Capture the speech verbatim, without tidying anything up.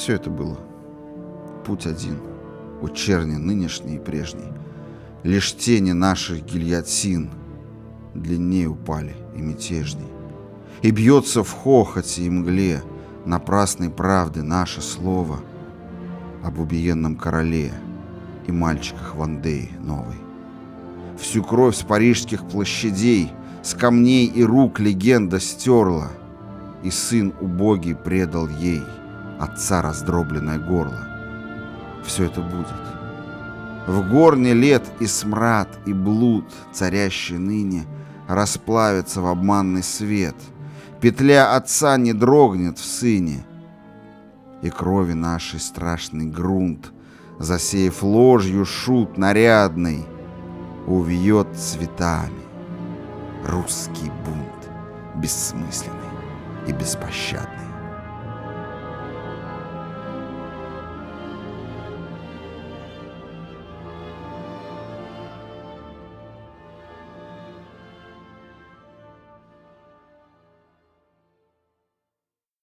Все это было. Путь один. У черни нынешней и прежней. Лишь тени наших гильотин длиннее упали и мятежней. И бьется в хохоте и мгле напрасной правды наше слово об убиенном короле и мальчиках Вандеи новой. Всю кровь с парижских площадей, с камней и рук легенда стерла, и сын убогий предал ей отца раздробленное горло. Все это будет. В горне лет и смрад, и блуд, царящий ныне, расплавится в обманный свет. Петля отца не дрогнет в сыне, и крови нашей страшный грунт, засеяв ложью шут нарядный, увьет цветами русский бунт, бессмысленный и беспощадный.